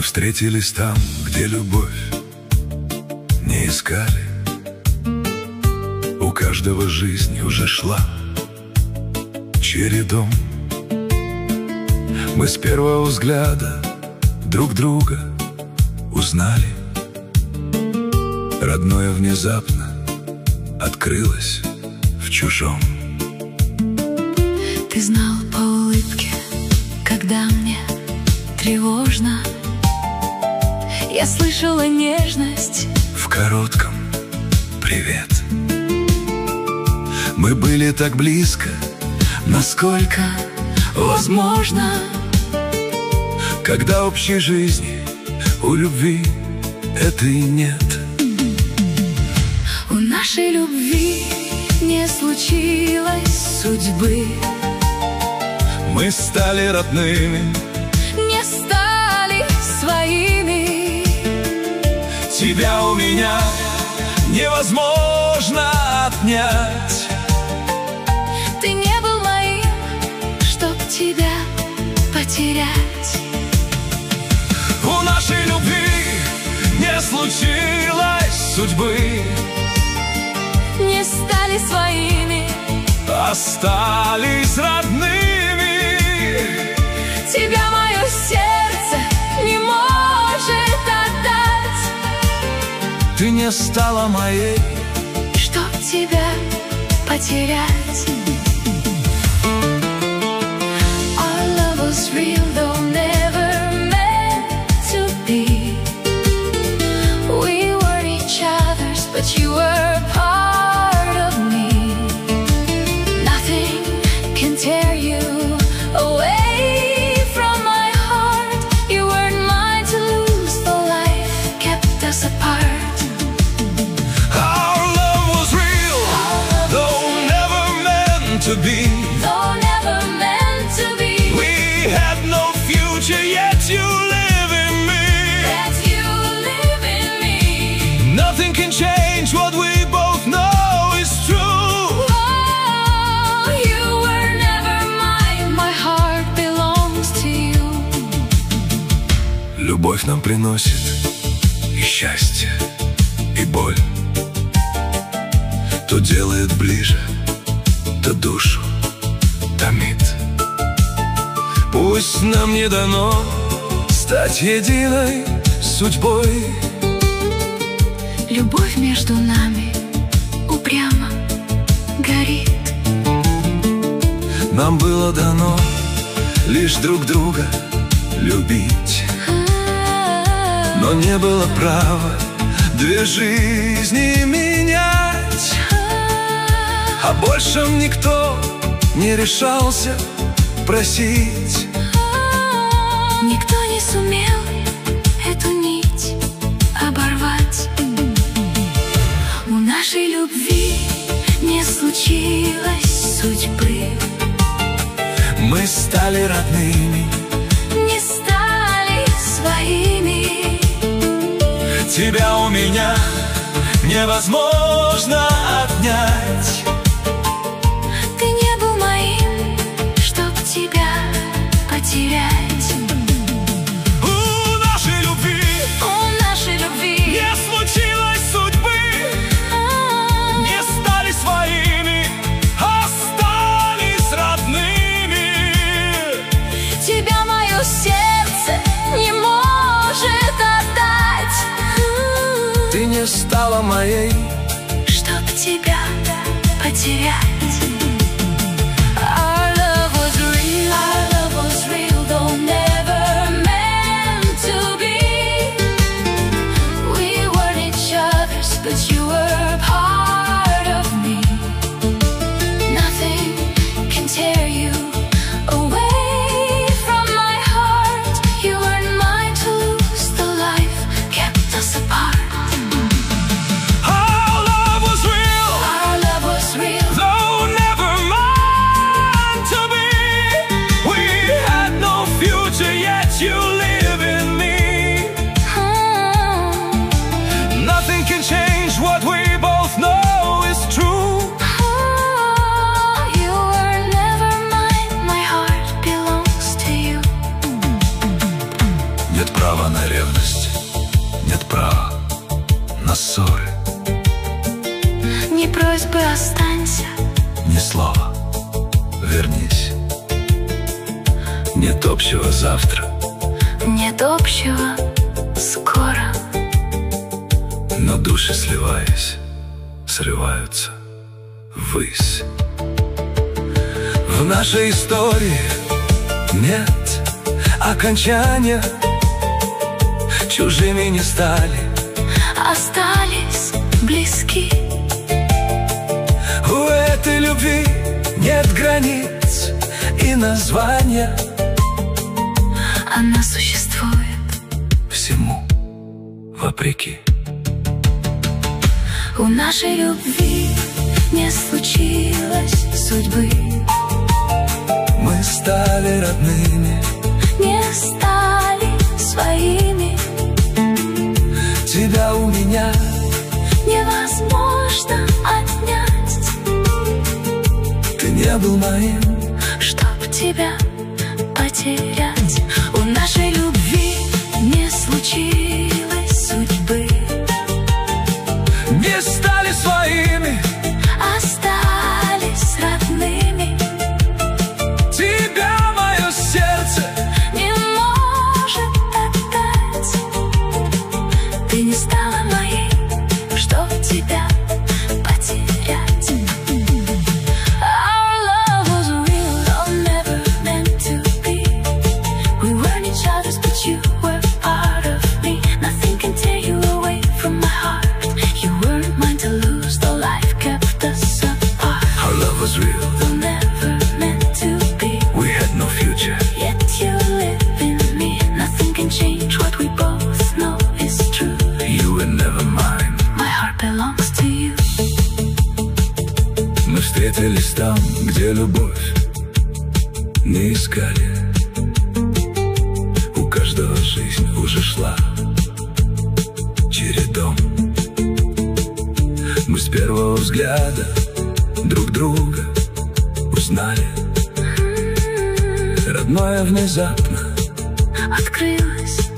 встретились там, где любовь не искали. У каждого жизнь уже шла чередом. Мы с первого взгляда друг друга узнали. Родное внезапно открылось в чужом. Ты знал по улыбке, когда мне тревожно. Я слышала нежность в коротком привет. Мы были так близко, насколько возможно, когда общей жизни у любви этой нет. У нашей любви не случилось судьбы. Мы стали родными, не стали своими. тебя у меня невозможно отнять. Ты не был моим, чтоб тебя потерять. У нашей любви не случилось судьбы. Не стали своими, остались родными. тебя мое сердце не может отдать. Ты не стала моей, чтоб тебя потерять. Our love was real, though never meant to be. We weren't each other's, but you were part of me. Nothing can tear you away from my heart. You weren't mine to lose, though life kept us apart. our love was real, though never meant to be. Though never meant to be. We had no future, yet you live in me. That you live in me. Nothing can change what we both know is true. Oh, you were never mine. My heart belongs to you. Любовь нам приносит и счастье, и боль. То делает ближе, то душу томит. Пусть нам не дано стать единой судьбой. Любовь между нами упрямо горит. Нам было дано лишь друг друга любить, но не было права две жизни менять. О большем никто не решался просить. Никто не сумел эту нить оборвать. У нашей любви не случилось судьбы. Мы стали родными, Не стали своими. тебя у меня невозможно отнять. Ты не был моим, чтоб тебя потерять. У нашей любви У нашей любви не случилось судьбы. Не стали своими, остались родными. тебя мое сердце не может отдать. Ты не стала моей, Чтоб тебя потерять. Our love was real. Our love was real, though never meant to be. We weren't each other's, but you were part of me. Nothing can tear you away from my heart. You weren't mine to lose, though life kept us apart. our love was real, Our love was real, though права на ревность, нет права на ссоры. Ни просьбы останься, Ни слова вернись. Нет общего завтра, нет общего скоро. но души, сливаясь, срываются ввысь. В нашей истории нет окончания, чужими не стали, Остались близки. у этой любви нет границ и названия. Она существует. Всему вопреки. У нашей любви не случилось судьбы. Мы стали родными, Не стали своими. тебя у меня Невозможно отнять, ты не был моим. чтоб тебя потерять. У нашей любви не случилось судьбы. Не стали своими, Остались родными. тебя мое сердце Не может отдать. Ты не стала моей, чтоб тебя потерять. Our love was real, though never meant to be. We weren't each other's, but you were part of me. Nothing can tear you away from my heart. You weren't mine to lose, though life kept us apart. Our love was real, Though never meant to be. we had no future. Yet you live in me. Nothing can change what we both know is true. You were never mine. My heart belongs to you. Мы встретились там, где любовь не искали. У каждого жизнь уже шла чередом. Мы с первого взгляда друг друга узнали. Родное внезапно Открылась